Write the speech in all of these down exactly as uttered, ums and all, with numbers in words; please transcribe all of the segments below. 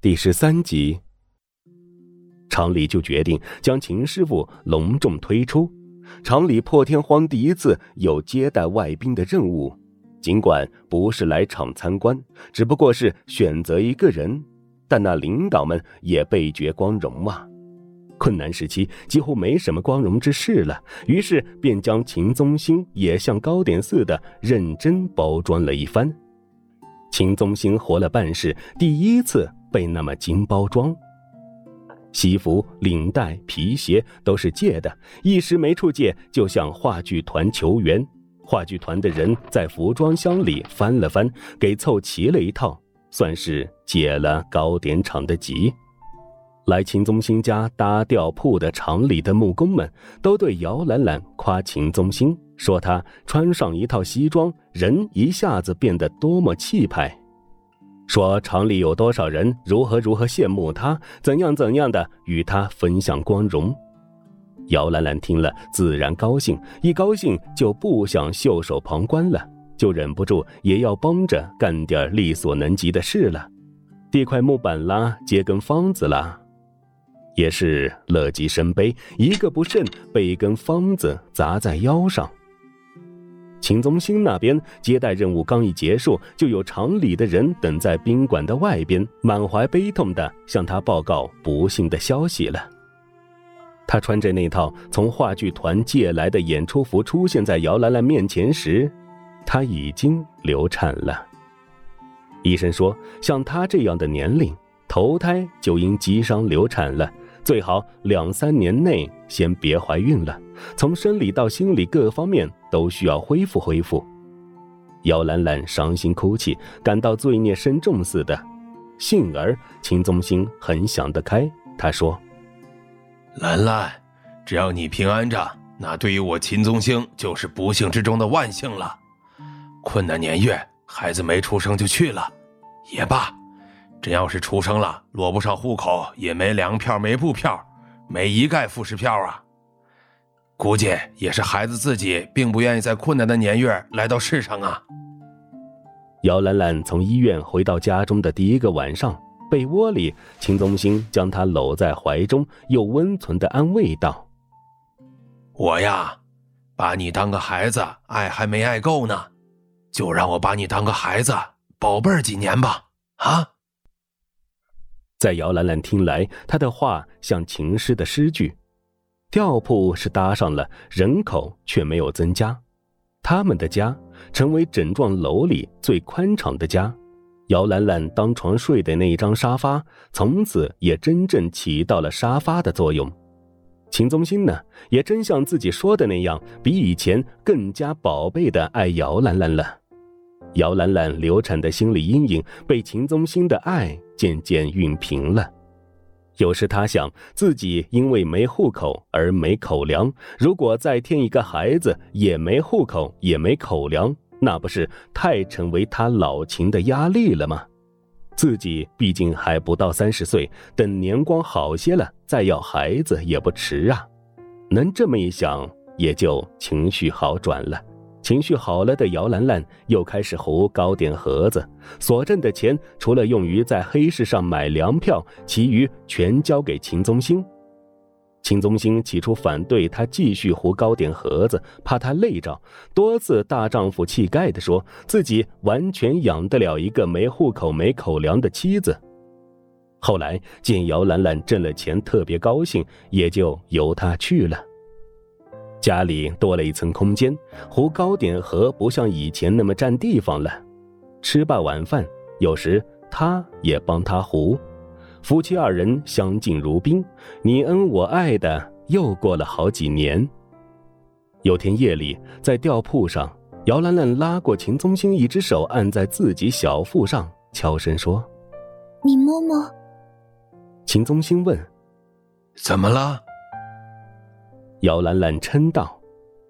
第十三集，厂里就决定将秦师傅隆重推出。厂里破天荒第一次有接待外宾的任务，尽管不是来厂参观，只不过是选择一个人，但那领导们也倍觉光荣啊。困难时期几乎没什么光荣之事了，于是便将秦宗兴也像糕点似的认真包装了一番。秦宗兴活了半世，第一次被那么精包装，西服、领带、皮鞋都是借的，一时没处借，就向话剧团求援。话剧团的人在服装箱里翻了翻，给凑齐了一套，算是解了糕点厂的急。来秦宗兴家搭吊铺的厂里的木工们都对姚兰兰夸秦宗兴，说他穿上一套西装，人一下子变得多么气派，说厂里有多少人如何如何羡慕他，怎样怎样的与他分享光荣。姚兰兰听了自然高兴，一高兴就不想袖手旁观了，就忍不住也要帮着干点力所能及的事了，递块木板啦，接根方子啦，也是乐极生悲，一个不慎被一根方子砸在腰上。秦宗兴那边接待任务刚一结束，就有厂里的人等在宾馆的外边，满怀悲痛地向他报告不幸的消息了。他穿着那套从话剧团借来的演出服出现在姚兰兰面前时，他已经流产了。医生说，像他这样的年龄，头胎就因疾伤流产了，最好两三年内先别怀孕了，从生理到心理各方面都需要恢复恢复。姚兰兰伤心哭泣，感到罪孽深重似的。幸而秦宗兴很想得开，他说， 兰兰，只要你平安着，那对于我秦宗兴就是不幸之中的万幸了。困难年月，孩子没出生就去了也罢，真要是出生了，落不上户口，也没粮票没布票，没一概副食票啊。估计也是孩子自己并不愿意在困难的年月来到世上啊。 姚兰兰从医院回到家中的第一个晚上，被窝里秦宗兴将她搂在怀中，又温存地安慰道， 我呀，把你当个孩子爱还没爱够呢，就让我把你当个孩子宝贝儿几年吧啊。 在姚兰兰听来，她的话像情诗的诗句。吊铺是搭上了，人口却没有增加，他们的家成为整幢楼里最宽敞的家。姚兰兰当床睡的那一张沙发，从此也真正起到了沙发的作用。秦宗兴呢，也真像自己说的那样，比以前更加宝贝地爱姚兰兰了。姚兰兰流产的心理阴影被秦宗兴的爱渐渐熨平了。有时他想，自己因为没户口而没口粮，如果再添一个孩子，也没户口也没口粮，那不是太成为他老秦的压力了吗？自己毕竟还不到三十岁，等年光好些了，再要孩子也不迟啊。能这么一想，也就情绪好转了。情绪好了的姚兰兰又开始糊糕点盒子，所挣的钱除了用于在黑市上买粮票，其余全交给秦宗兴。秦宗兴起初反对他继续糊糕点盒子，怕他累着，多次大丈夫气概地说自己完全养得了一个没户口没口粮的妻子。后来见姚兰兰挣了钱特别高兴，也就由他去了。家里多了一层空间，糊糕点盒不像以前那么占地方了。吃罢晚饭，有时他也帮他糊，夫妻二人相敬如宾，你恩我爱的又过了好几年。有天夜里，在吊铺上，姚兰兰拉过秦宗兴一只手，按在自己小腹上，悄声说， 你摸摸。 秦宗兴问， 怎么了？ 姚兰兰嗔道，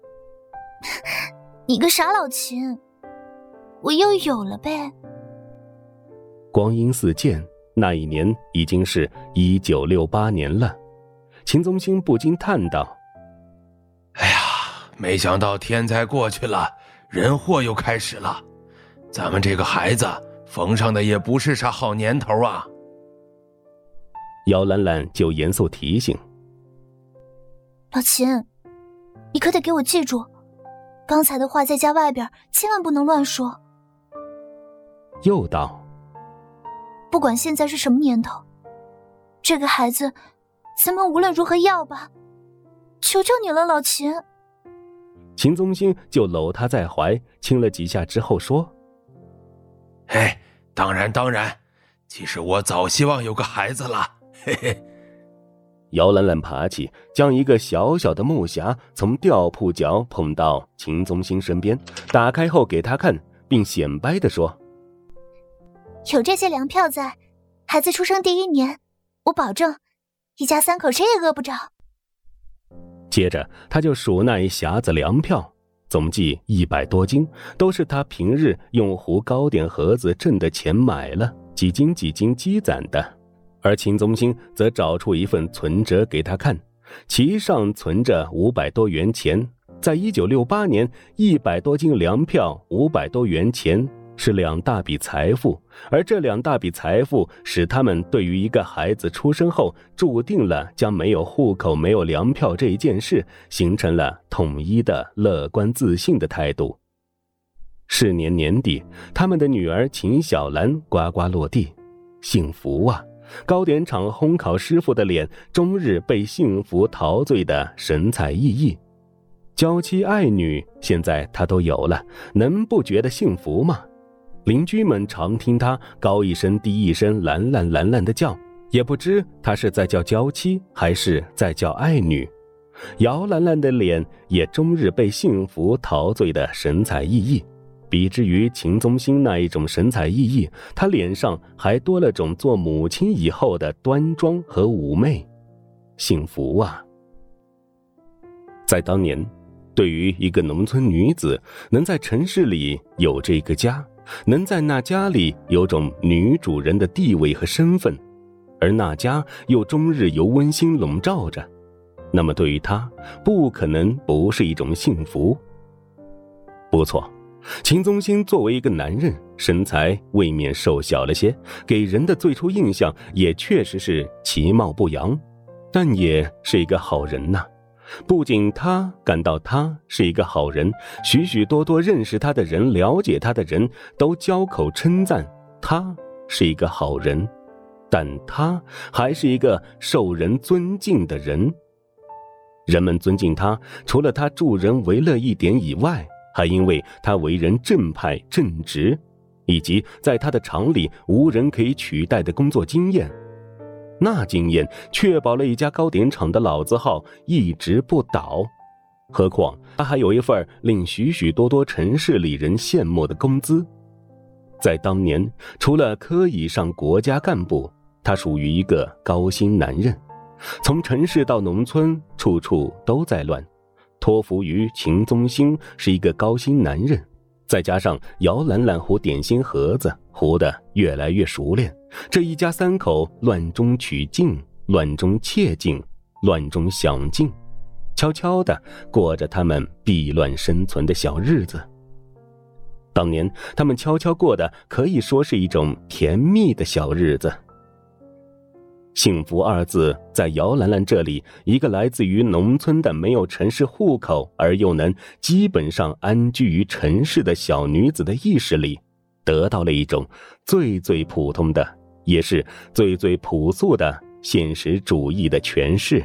你个傻老秦，我又有了呗。 光阴似箭，那一年已经是一九六八年了。秦宗兴不禁叹道， 哎呀，没想到天才过去了，人祸又开始了，咱们这个孩子逢上的也不是啥好年头啊。 姚兰兰就严肃提醒： 老秦，你可得给我记住，刚才的话在家外边千万不能乱说。 又道： 不管现在是什么年头，这个孩子咱们无论如何要吧，求求你了，老秦。 秦宗兴就搂她在怀，亲了几下之后说： 哎，当然当然，其实我早希望有个孩子了，嘿嘿。 姚兰兰爬起，将一个小小的木匣从吊铺角捧到秦宗兴身边，打开后给他看，并显摆地说： 有这些粮票在，孩子出生第一年，我保证一家三口谁也饿不着。 接着他就数那一匣子粮票，总计一百多斤，都是他平日用糊糕点盒子挣的钱买了，几斤几斤积攒的。而秦宗兴则找出一份存折给他看，其上存着五百多元钱。在一九六八年，一百多斤粮票，五百多元钱是两大笔财富，而这两大笔财富使他们对于一个孩子出生后注定了将没有户口、没有粮票这一件事形成了统一的乐观自信的态度。是年年底，他们的女儿秦小兰呱呱落地，幸福啊！糕点厂烘烤师傅的脸终日被幸福陶醉得神采奕奕，娇妻爱女现在他都有了，能不觉得幸福吗？邻居们常听他高一声低一声兰兰兰兰的叫，也不知他是在叫娇妻还是在叫爱女。姚兰兰的脸也终日被幸福陶醉得神采奕奕，比之于秦宗兴那一种神采奕奕，他脸上还多了种做母亲以后的端庄和妩媚。幸福啊！在当年，对于一个农村女子能在城市里有这个家，能在那家里有种女主人的地位和身份，而那家又终日由温馨笼罩着，那么对于她不可能不是一种幸福。不错，秦宗兴作为一个男人，身材未免瘦小了些，给人的最初印象也确实是其貌不扬，但也是一个好人呐。不仅他感到他是一个好人，许许多多认识他的人、了解他的人都交口称赞他是一个好人，但他还是一个受人尊敬的人。人们尊敬他，除了他助人为乐一点以外，还因为他为人正派正直，以及在他的厂里无人可以取代的工作经验。那经验确保了一家糕点厂的老字号一直不倒，何况他还有一份令许许多多城市里人羡慕的工资。在当年，除了科以上国家干部，他属于一个高薪男人，从城市到农村，处处都在乱。托付于秦宗兴是一个高薪男人，再加上姚兰兰糊点心盒子糊得越来越熟练，这一家三口乱中取静，乱中窃静，乱中享静，悄悄地过着他们避乱生存的小日子。当年他们悄悄过的可以说是一种甜蜜的小日子。幸福二字在姚兰兰这里，一个来自于农村的没有城市户口而又能基本上安居于城市的小女子的意识里，得到了一种最最普通的，也是最最朴素的现实主义的诠释。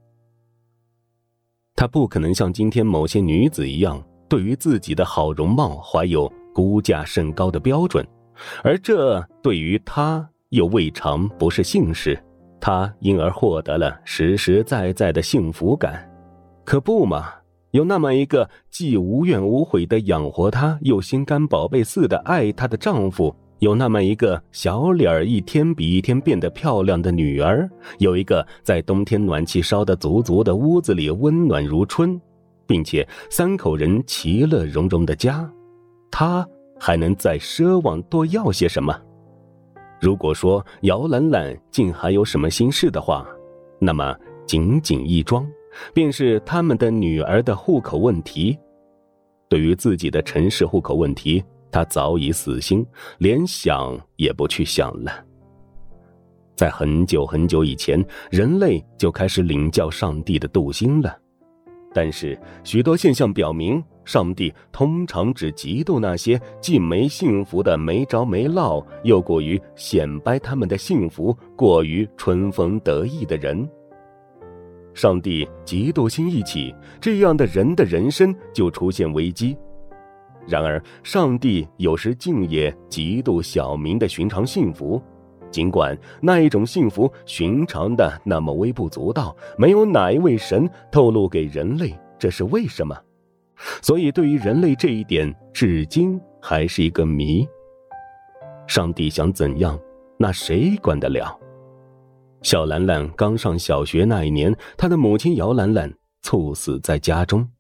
她不可能像今天某些女子一样，对于自己的好容貌怀有估价甚高的标准，而这对于她又未尝不是幸事。他因而获得了实实在在的幸福感。可不嘛，有那么一个既无怨无悔地养活她，又心肝宝贝似的爱她的丈夫，有那么一个小脸儿一天比一天变得漂亮的女儿，有一个在冬天暖气烧得足足的屋子里温暖如春，并且三口人其乐融融的家，他还能再奢望多要些什么？如果说姚兰兰竟还有什么心事的话，那么仅仅一桩，便是他们的女儿的户口问题。对于自己的城市户口问题，他早已死心，连想也不去想了。 在很久很久以前，人类就开始领教上帝的度心了。但是许多现象表明，上帝通常只嫉妒那些既没幸福的没着没落，又过于显摆他们的幸福，过于春风得意的人。上帝嫉妒心一起，这样的人的人生就出现危机。然而上帝有时竟也嫉妒小民的寻常幸福，尽管那一种幸福寻常的那么微不足道，没有哪一位神透露给人类这是为什么。所以对于人类这一点，至今还是一个谜。上帝想怎样，那谁管得了？小兰兰刚上小学那一年，她的母亲姚兰兰猝死在家中。